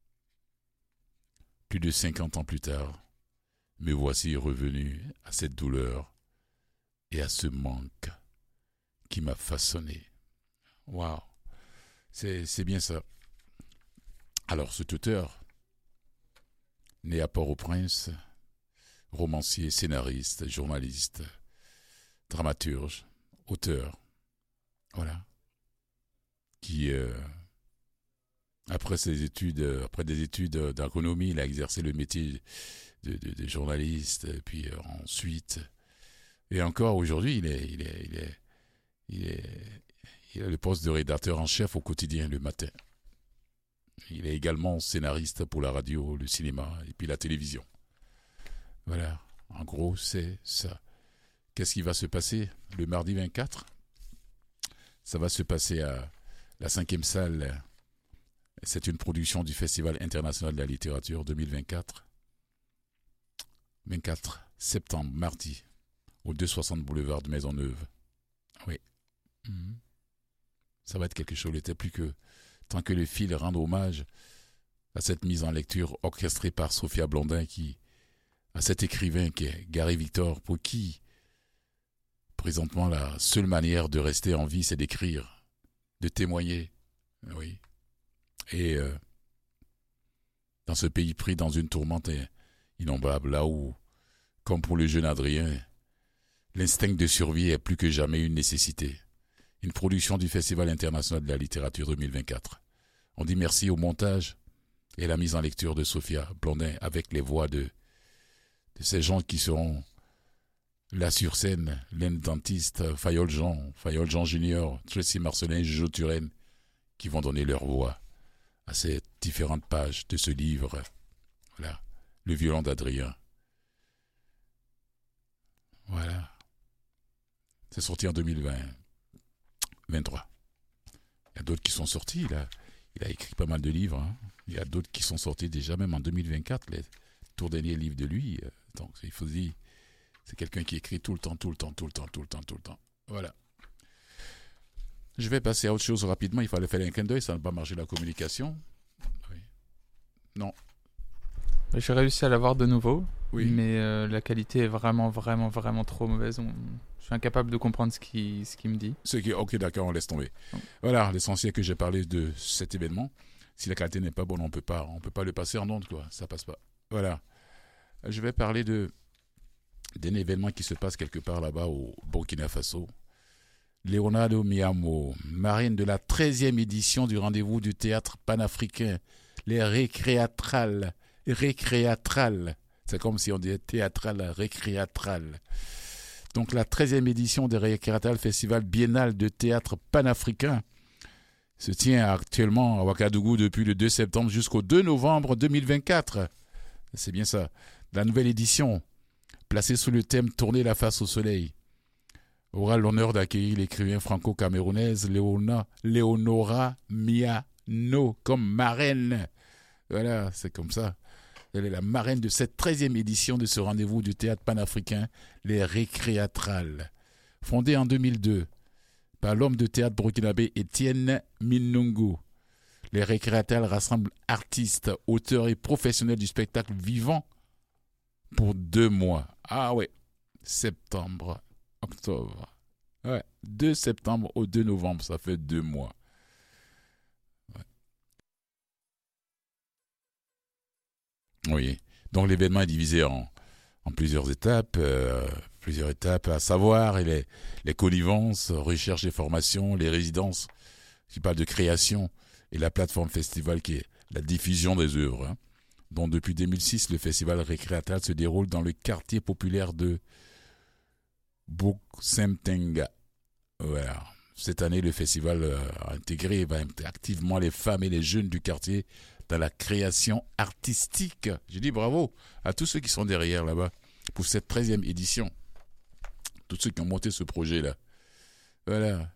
Plus de 50 ans plus tard, me voici revenu à cette douleur et à ce manque qui m'a façonné. Waouh, c'est bien ça. Alors, cet auteur, né à Port-au-Prince, romancier, scénariste, journaliste, dramaturge, auteur, voilà, qui, après des études d'agronomie, il a exercé le métier de journaliste, et puis ensuite, et encore aujourd'hui, il a le poste de rédacteur en chef au quotidien le matin. Il est également scénariste pour la radio, le cinéma et puis la télévision. Voilà, en gros, c'est ça. Qu'est-ce qui va se passer le mardi 24 ? Ça va se passer à la 5e salle. C'est une production du Festival international de la littérature 2024. 24 septembre, mardi, au 260 boulevard de Maisonneuve. Oui. Ça va être quelque chose. Il n'était plus que tant que le fil rende hommage à cette mise en lecture orchestrée par Sophia Blondin, à cet écrivain qui est Gary Victor, pour qui, présentement, la seule manière de rester en vie, c'est d'écrire, de témoigner. Oui. Et dans ce pays pris dans une tourmente innombrable, là où, comme pour le jeune Adrien, l'instinct de survie est plus que jamais une nécessité. Une production du Festival international de la littérature 2024. On dit merci au montage et la mise en lecture de Sophia Blondin avec les voix de ces gens qui seront là sur scène, Len Dentiste, Fayol Jean Junior, Tracy Marcelin, Jojo Turenne, qui vont donner leur voix à ces différentes pages de ce livre. Voilà, Le violon d'Adrien. Voilà. C'est sorti en 2023. Il y a d'autres qui sont sortis. Il a écrit pas mal de livres. Il y a d'autres qui sont sortis déjà, même en 2024, les tout derniers livres de lui. Donc, il faut dire, c'est quelqu'un qui écrit tout le temps. Voilà. Je vais passer à autre chose rapidement. Il fallait faire un clin d'œil, ça n'a pas marché la communication. Oui. Non. J'ai réussi à l'avoir de nouveau, oui. Mais la qualité est vraiment trop mauvaise. Je suis incapable de comprendre ce qu'il me dit. Ok, d'accord, on laisse tomber. Voilà, l'essentiel que j'ai parlé de cet événement. Si la qualité n'est pas bonne, on peut pas le passer en ondes, quoi. Ça passe pas. Voilà. Je vais parler d'un événement qui se passe quelque part là-bas au Burkina Faso. Leonardo Miamo, marraine de la 13e édition du rendez-vous du théâtre panafricain, les récréatrales. C'est comme si on disait théâtral, récréatral. Donc la 13e édition des Récréatral Festival biennal de théâtre panafricain se tient actuellement à Ouagadougou depuis le 2 septembre jusqu'au 2 novembre 2024. C'est bien ça. La nouvelle édition, placée sous le thème « Tourner la face au soleil », aura l'honneur d'accueillir l'écrivain franco-camerounaise Léonora Miano comme marraine. Voilà, c'est comme ça. Elle est la marraine de cette 13e édition de ce rendez-vous du théâtre panafricain, les Récréatrales. Fondée en 2002 par l'homme de théâtre burkinabé Étienne Minungu. Les Récréatrales rassemblent artistes, auteurs et professionnels du spectacle vivant pour 2 mois. Ah ouais, septembre, octobre. Ouais, 2 septembre au 2 novembre, ça fait 2 mois. Oui, donc l'événement est divisé en plusieurs étapes, à savoir les connivences, recherche et formation, les résidences qui parlent de création et la plateforme festival qui est la diffusion des œuvres. Donc depuis 2006, le festival Récréatral se déroule dans le quartier populaire de Boksemtenga. Voilà. Cette année, le festival va intégrer activement les femmes et les jeunes du quartier dans la création artistique. Je dis bravo à tous ceux qui sont derrière là-bas pour cette 13e édition. Tous ceux qui ont monté ce projet-là. Voilà.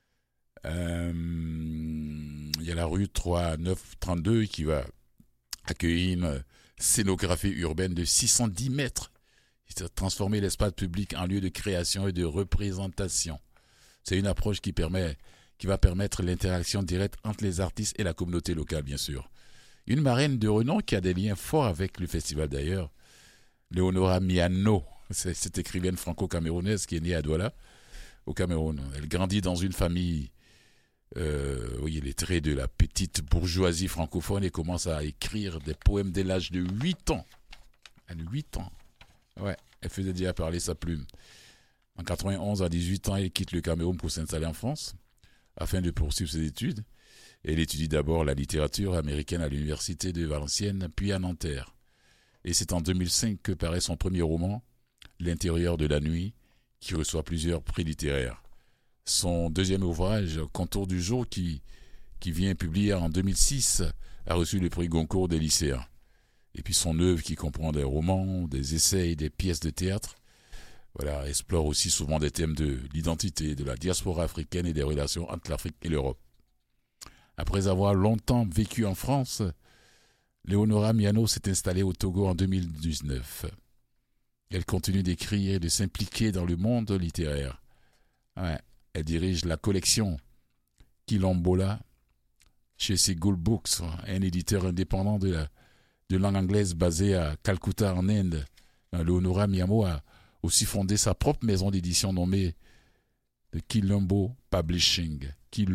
Il y a la rue 3932 qui va accueillir une scénographie urbaine de 610 mètres. Il va transformer l'espace public en lieu de création et de représentation. C'est une approche qui va permettre l'interaction directe entre les artistes et la communauté locale, bien sûr. Une marraine de renom qui a des liens forts avec le festival d'ailleurs, Léonora Miano, c'est cette écrivaine franco-camerounaise qui est née à Douala, au Cameroun. Elle grandit dans une famille lettrée de la petite bourgeoisie francophone et commence à écrire des poèmes dès l'âge de 8 ans. Elle a 8 ans. Ouais, elle faisait déjà parler sa plume. En 91, à 18 ans, elle quitte le Cameroun pour s'installer en France afin de poursuivre ses études. Elle étudie d'abord la littérature américaine à l'université de Valenciennes, puis à Nanterre. Et c'est en 2005 que paraît son premier roman, L'intérieur de la nuit, qui reçoit plusieurs prix littéraires. Son deuxième ouvrage, Contour du jour, qui vient publier en 2006, a reçu le prix Goncourt des lycéens. Et puis son œuvre qui comprend des romans, des essais et des pièces de théâtre, Voilà, explore aussi souvent des thèmes de l'identité, de la diaspora africaine et des relations entre l'Afrique et l'Europe. Après avoir longtemps vécu en France, Léonora Miano s'est installée au Togo en 2019. Elle continue d'écrire et de s'impliquer dans le monde littéraire. Ouais, elle dirige la collection Kilombola chez Sigul Books, un éditeur indépendant de langue anglaise basé à Calcutta en Inde. Léonora Miano a aussi fondé sa propre maison d'édition nommée Quilombo Publishing.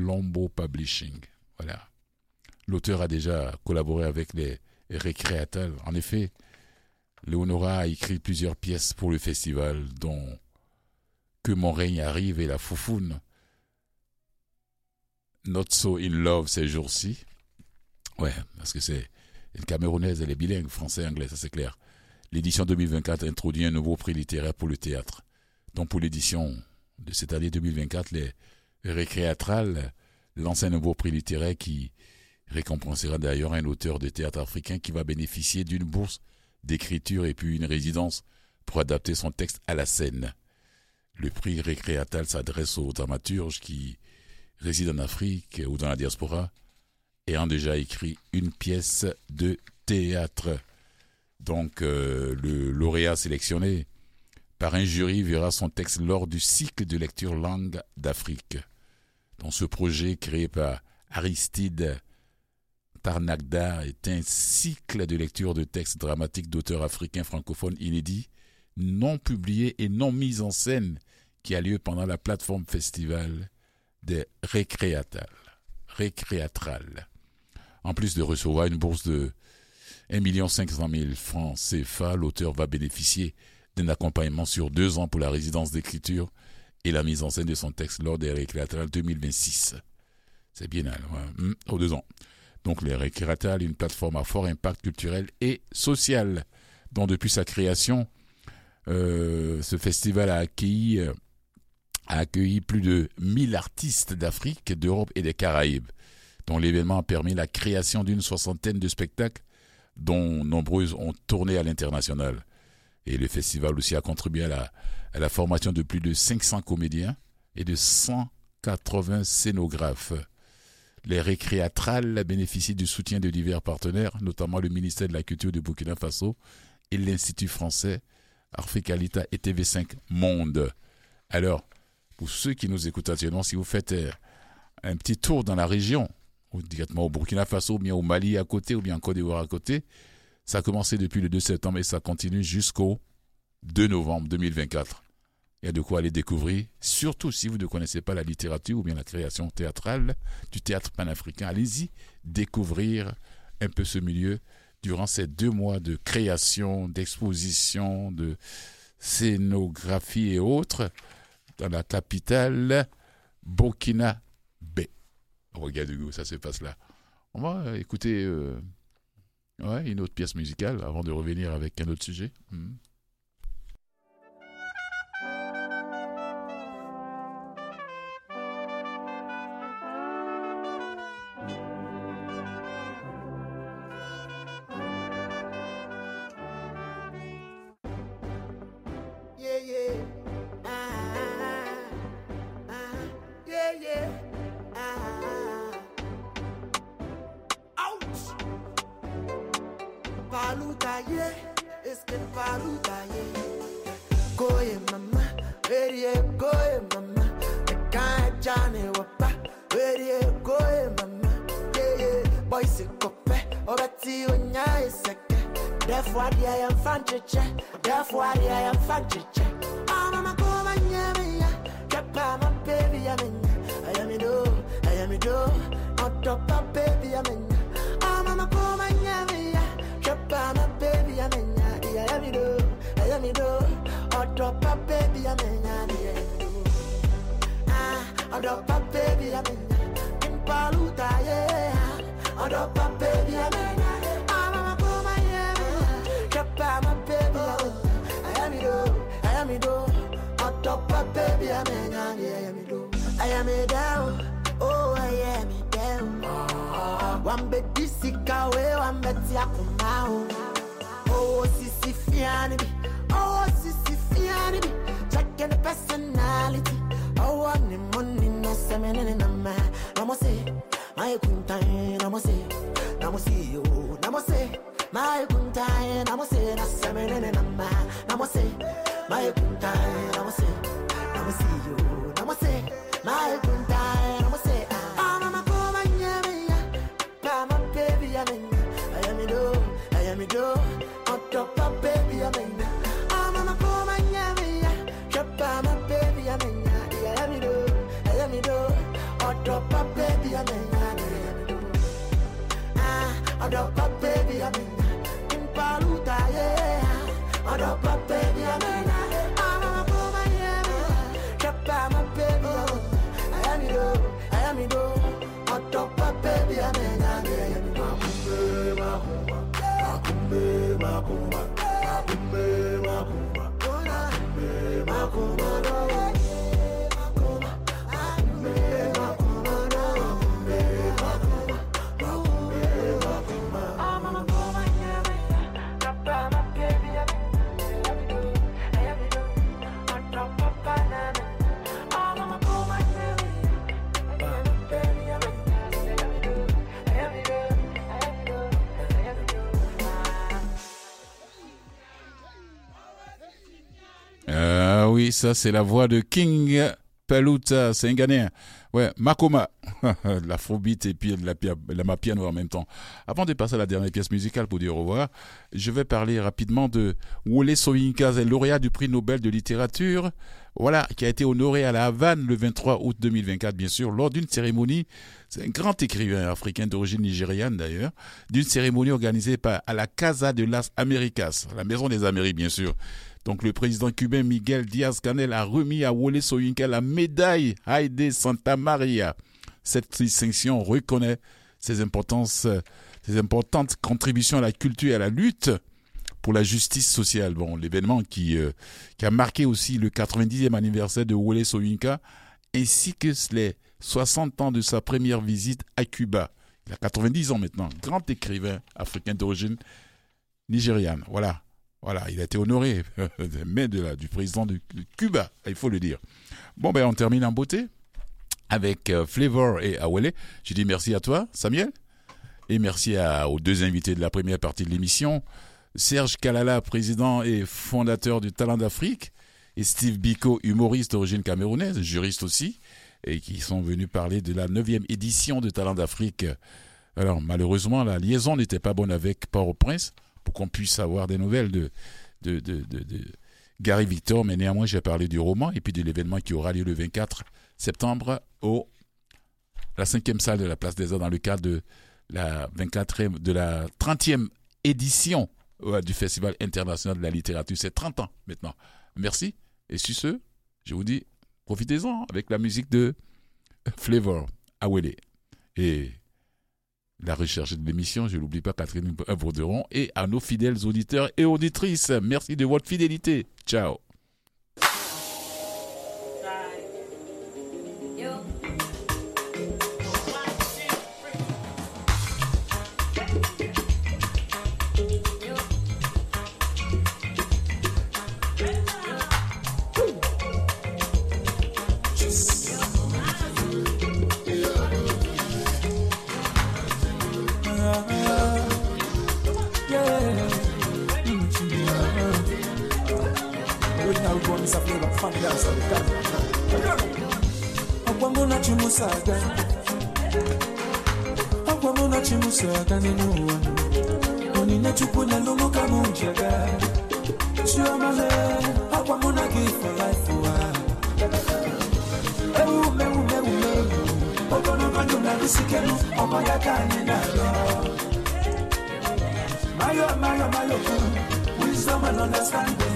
Voilà. L'auteur a déjà collaboré avec les Récréatals. En effet, Léonora a écrit plusieurs pièces pour le festival, dont Que mon règne arrive et La Foufoune. Not So in Love ces jours-ci. Ouais, parce que c'est une Camerounaise, elle est bilingue, français-anglais, ça c'est clair. L'édition 2024 introduit un nouveau prix littéraire pour le théâtre. Donc pour l'édition de cette année 2024, les Récréatrales lancent un nouveau prix littéraire qui récompensera d'ailleurs un auteur de théâtre africain qui va bénéficier d'une bourse d'écriture et puis une résidence pour adapter son texte à la scène. Le prix Récréatal s'adresse aux dramaturges qui résident en Afrique ou dans la diaspora ayant déjà écrit une pièce de théâtre. Donc, le lauréat sélectionné par un jury verra son texte lors du cycle de lecture Langue d'Afrique. Dans ce projet créé par Aristide Tarnagda est un cycle de lecture de textes dramatiques d'auteurs africains francophones inédits, non publiés et non mis en scène, qui a lieu pendant la plateforme festival des Récréatrales. En plus de recevoir une bourse de 1 500 000 francs CFA, l'auteur va bénéficier d'un accompagnement sur 2 ans pour la résidence d'écriture et la mise en scène de son texte lors des Récréatrales 2026. C'est bien, ouais. 2 ans. Donc les Récréatrales, une plateforme à fort impact culturel et social, dont depuis sa création, ce festival a accueilli plus de 1000 artistes d'Afrique, d'Europe et des Caraïbes, dont l'événement a permis la création d'une 60aine de spectacles, dont nombreuses ont tourné à l'international. Et le festival aussi a contribué à la formation de plus de 500 comédiens et de 180 scénographes. Les Récréatrales bénéficient du soutien de divers partenaires, notamment le ministère de la Culture du Burkina Faso et l'Institut français Africalita et TV5 Monde. Alors, pour ceux qui nous écoutent actuellement, si vous faites un petit tour dans la région, ou directement au Burkina Faso, ou bien au Mali à côté, ou bien en Côte d'Ivoire à côté, ça a commencé depuis le 2 septembre et ça continue jusqu'au 2 novembre 2024. Il y a de quoi aller découvrir, surtout si vous ne connaissez pas la littérature ou bien la création théâtrale du théâtre panafricain. Allez-y découvrir un peu ce milieu durant ces 2 mois de création, d'exposition, de scénographie et autres dans la capitale Burkina-Bé. Regardez où ça se passe là. On va écouter une autre pièce musicale avant de revenir avec un autre sujet. get a personality. Oh, I'm the money, no semen in a man. Namose, my kuntai, namose, namose, you, namose, my kuntai, namose, no semen in a man. Namose, my kuntai, namose, namose, you, namose, my kuntai, namose. I'm a mama, mama, baby, I am a do, I am a do, on top of baby, I'm a drop up, baby, I'm drop up, baby, I'm in Paluta, yeah. I drop up, baby, I'm a woman, yeah. Drop up, my baby, I am it, I drop up, baby, I'm Oui, ça c'est la voix de King Paluta, c'est un Ghanéen. Ouais, Makoma, l'afrobeat et puis la mapiano en même temps. Avant de passer à la dernière pièce musicale pour dire au revoir, je vais parler rapidement de Wole Soyinka, lauréat du prix Nobel de littérature, voilà, qui a été honoré à La Havane le 23 août 2024, bien sûr, lors d'une cérémonie. C'est un grand écrivain africain d'origine nigériane d'ailleurs, d'une cérémonie organisée à la Casa de las Américas, la Maison des Amériques, bien sûr. Donc, le président cubain Miguel Díaz-Canel a remis à Wole Soyinka la médaille Haïdé Santa Maria. Cette distinction reconnaît ses importantes contributions à la culture et à la lutte pour la justice sociale. Bon, l'événement qui a marqué aussi le 90e anniversaire de Wole Soyinka, ainsi que les 60 ans de sa première visite à Cuba. Il a 90 ans maintenant, grand écrivain africain d'origine nigériane. Voilà, il a été honoré du président de Cuba, il faut le dire. Bon, on termine en beauté avec Flavor et Awele. Je dis merci à toi, Samuel, et merci aux deux invités de la première partie de l'émission, Serge Kalala, président et fondateur du Talent d'Afrique, et Steve Biko, humoriste d'origine camerounaise, juriste aussi, et qui sont venus parler de la 9e édition de Talent d'Afrique. Alors, malheureusement, la liaison n'était pas bonne avec Port-au-Prince, pour qu'on puisse avoir des nouvelles de Gary Victor, mais néanmoins j'ai parlé du roman et puis de l'événement qui aura lieu le 24 septembre la 5e salle de la Place des Arts dans le cadre de la 30e édition du Festival international de la littérature. C'est 30 ans maintenant. Merci. Et sur ce, je vous dis, profitez-en avec la musique de Flavor, Awele. Et la recherche de l'émission, je n'oublie pas Catherine Vaudron, et à nos fidèles auditeurs et auditrices, merci de votre fidélité. Ciao. Wisdom and understanding.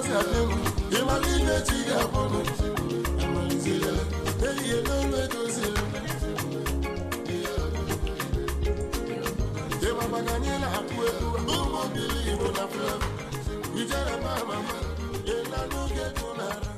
We just a mama, and I don't get to